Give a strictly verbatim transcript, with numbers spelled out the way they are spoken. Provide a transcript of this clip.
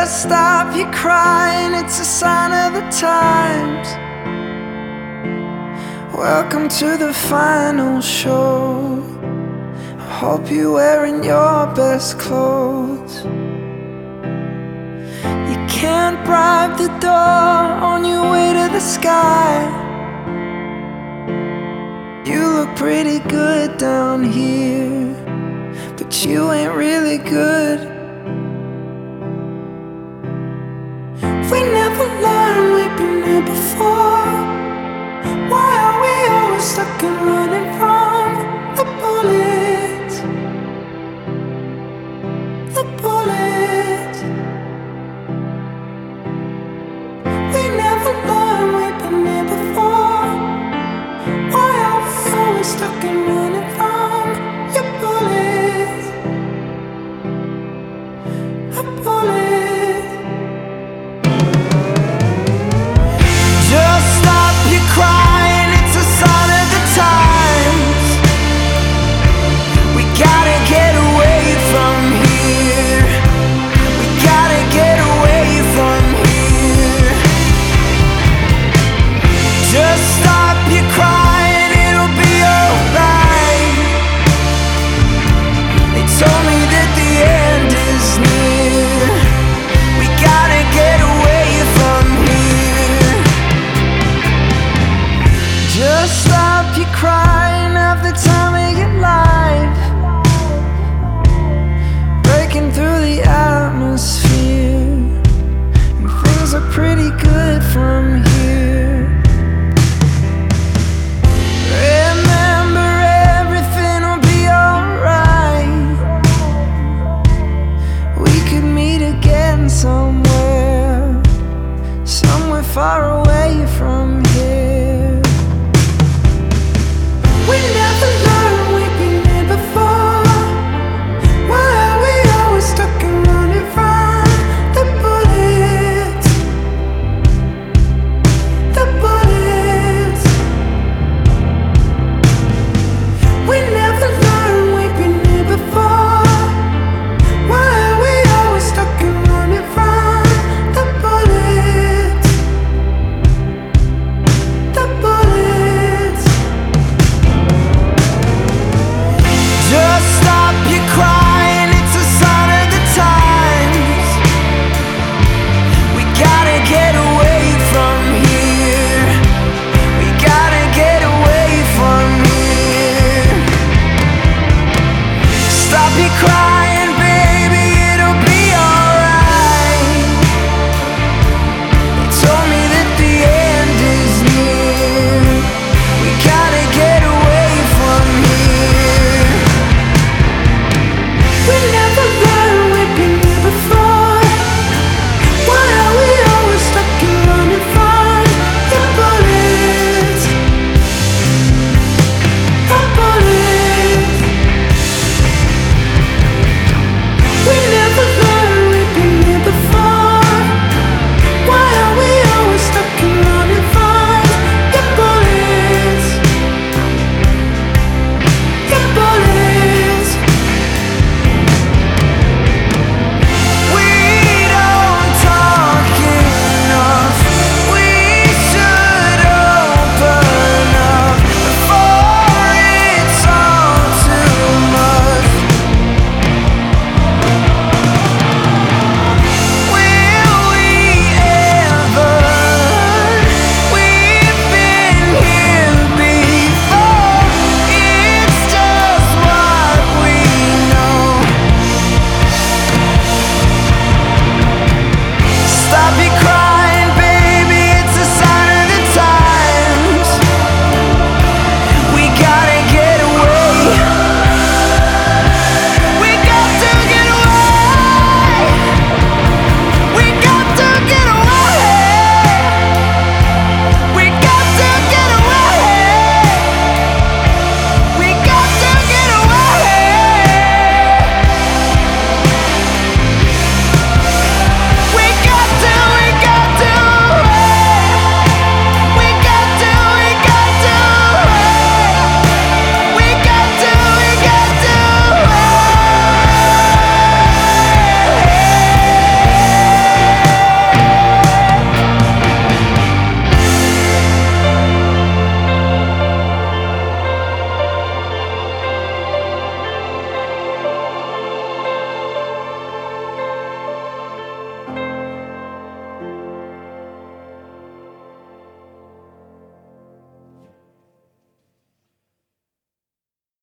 Just stop your crying, it's a sign of the times. Welcome to the final show. I hope you're wearing your best clothes. You can't bribe the door on your way to the sky. You look pretty good down here, but you ain't really good. We never learned, we've been here before. Why are we always stuck and running from the bullets? The bullets. We never learned, we've been here before. Why are we always stuck and running from your bullets? The bullets. Crying, it's a sign of the times. We gotta get away from here. We gotta get away from here. Just stop your crying, it'll be alright. They told me that the end is near. We gotta get away from here. Just stop your crying, have the time of your life. Breaking through the atmosphere, and things are pretty good from here. Remember, everything will be alright. We could meet again somewhere, somewhere far away.